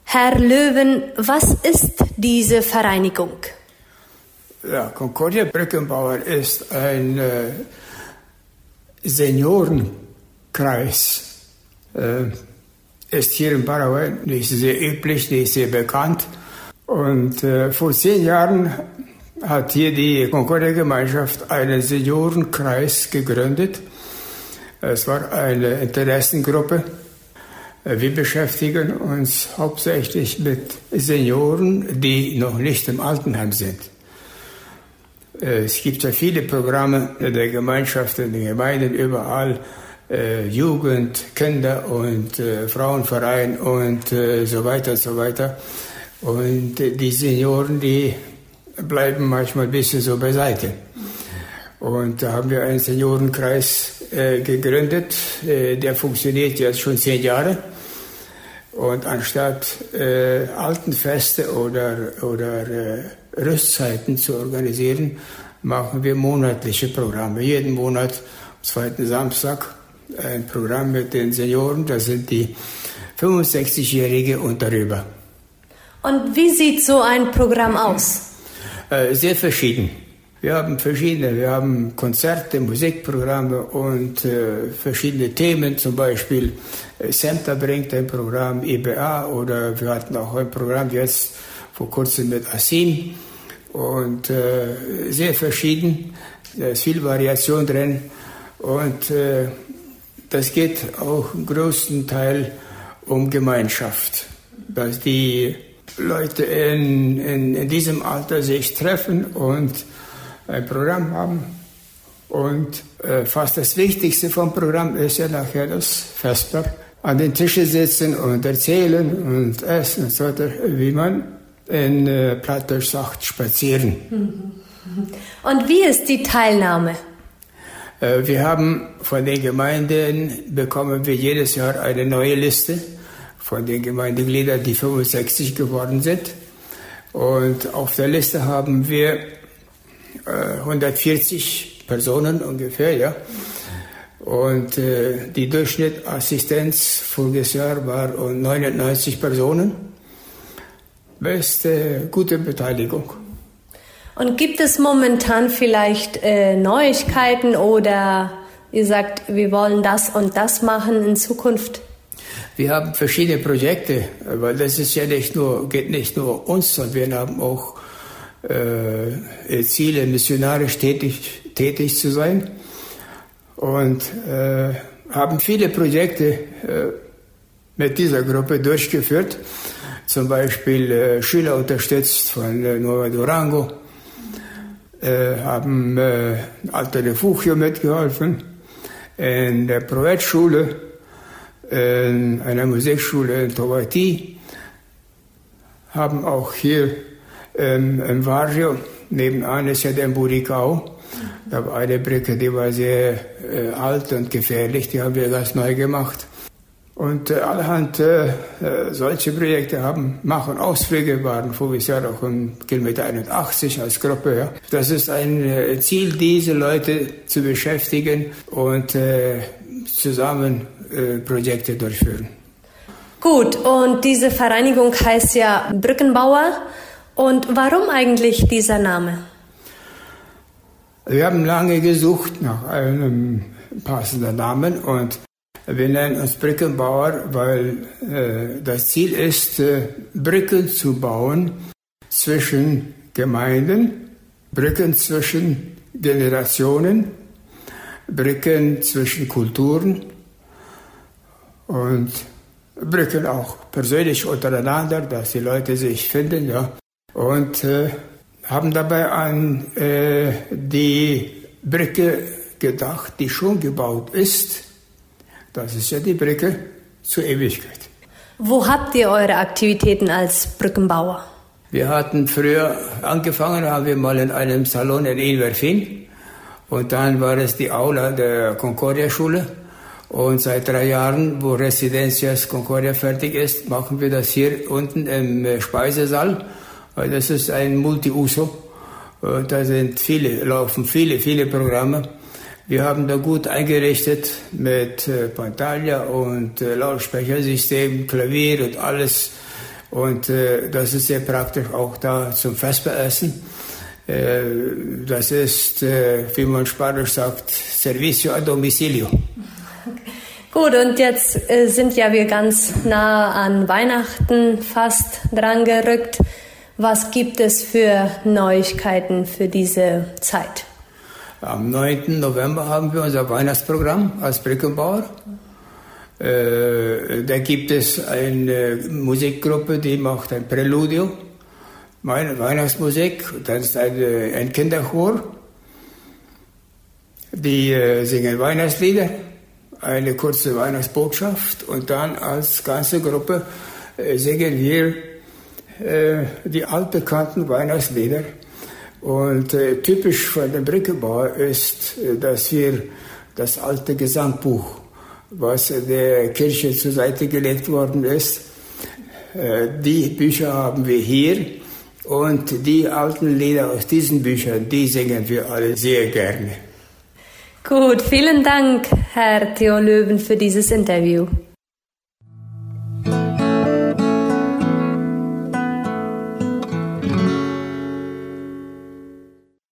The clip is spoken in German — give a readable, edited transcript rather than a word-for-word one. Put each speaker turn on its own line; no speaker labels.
Herr Löwen, was ist diese Vereinigung?
Ja, Concordia Brückenbauer ist ein Seniorenkreis. Ist hier in Paraguay nicht sehr üblich, nicht sehr bekannt. Und vor 10 Jahren hat hier die Concordia-Gemeinschaft einen Seniorenkreis gegründet. Es war eine Interessengruppe. Wir beschäftigen uns hauptsächlich mit Senioren, die noch nicht im Altenheim sind. Es gibt ja viele Programme der Gemeinschaft, in den Gemeinden, überall. Jugend, Kinder und Frauenverein und so weiter und so weiter. Und die Senioren, die bleiben manchmal ein bisschen so beiseite. Und da haben wir einen Seniorenkreis gegründet, der funktioniert jetzt schon 10 Jahre. Und anstatt Altenfeste oder Rüstzeiten zu organisieren, machen wir monatliche Programme. Jeden Monat am 2. Samstag ein Programm mit den Senioren, das sind die 65-Jährige und darüber.
Und wie sieht so ein Programm aus?
Sehr verschieden. Wir haben Konzerte, Musikprogramme und verschiedene Themen, zum Beispiel SEMTA bringt ein Programm, IBA, oder wir hatten auch ein Programm jetzt vor kurzem mit ASIM und sehr verschieden, da ist viel Variation drin und das geht auch im größten Teil um Gemeinschaft, dass die Leute in diesem Alter sich treffen und ein Programm haben. Und fast das Wichtigste vom Programm ist ja nachher das Vesper. An den Tischen sitzen und erzählen und essen und so weiter, wie man in Plattdeutsch sagt, spazieren.
Und wie ist die Teilnahme?
Wir haben von den Gemeinden, bekommen wir jedes Jahr eine neue Liste von den Gemeindegliedern, die 65 geworden sind. Und auf der Liste haben wir 140 Personen ungefähr, ja. Und die Durchschnittsassistenz voriges Jahr war 99 Personen. Beste, gute Beteiligung.
Und gibt es momentan vielleicht Neuigkeiten oder ihr sagt, wir wollen das und das machen in Zukunft?
Wir haben verschiedene Projekte, weil das ist ja geht nicht nur uns, sondern wir haben auch Ziele, missionarisch tätig zu sein und haben viele Projekte mit dieser Gruppe durchgeführt, zum Beispiel Schüler unterstützt von Nueva Durango, haben Alto Refugio mitgeholfen, in der Provet-Schule, in einer Musikschule in Tobati, haben auch hier im Barrio, nebenan ist ja der Buricao, da war eine Brücke, die war sehr alt und gefährlich, die haben wir ganz neu gemacht. Und allerhand solche Projekte machen Ausflüge, waren voriges Jahr auch im Kilometer 81 als Gruppe. Ja. Das ist ein Ziel, diese Leute zu beschäftigen und zusammen Projekte durchführen.
Gut, und diese Vereinigung heißt ja Brückenbauer. Und warum eigentlich dieser Name?
Wir haben lange gesucht nach einem passenden Namen und wir nennen uns Brückenbauer, weil das Ziel ist, Brücken zu bauen zwischen Gemeinden, Brücken zwischen Generationen, Brücken zwischen Kulturen und Brücken auch persönlich untereinander, dass die Leute sich finden, ja. Und haben dabei an die Brücke gedacht, die schon gebaut ist. Das ist ja die Brücke zur Ewigkeit.
Wo habt ihr eure Aktivitäten als Brückenbauer?
Wir hatten früher angefangen, haben wir mal in einem Salon in Inverfin. Und dann war es die Aula der Concordia-Schule. Und seit 3 Jahren, wo Residencias Concordia fertig ist, machen wir das hier unten im Speisesaal. Das ist ein Multiuso. Da laufen viele Programme. Wir haben da gut eingerichtet mit Pantalla und Lautsprechersystem, Klavier und alles. Und das ist sehr praktisch auch da zum Vesperessen. Das ist, wie man Spanisch sagt, Servicio a domicilio.
Gut, und jetzt sind ja wir ganz nah an Weihnachten fast dran gerückt. Was gibt es für Neuigkeiten für diese Zeit?
Am 9. November haben wir unser Weihnachtsprogramm als Brückenbauer. Da gibt es eine Musikgruppe, die macht ein Präludio, meine Weihnachtsmusik. Dann ist ein Kinderchor, die singen Weihnachtslieder, eine kurze Weihnachtsbotschaft und dann als ganze Gruppe singen wir die altbekannten Weihnachtslieder. Und typisch für den Brückenbauer ist, dass wir das alte Gesangbuch, was der Kirche zur Seite gelegt worden ist, die Bücher haben wir hier und die alten Lieder aus diesen Büchern, die singen wir alle sehr gerne.
Gut, vielen Dank, Herr Theo Löwen, für dieses Interview.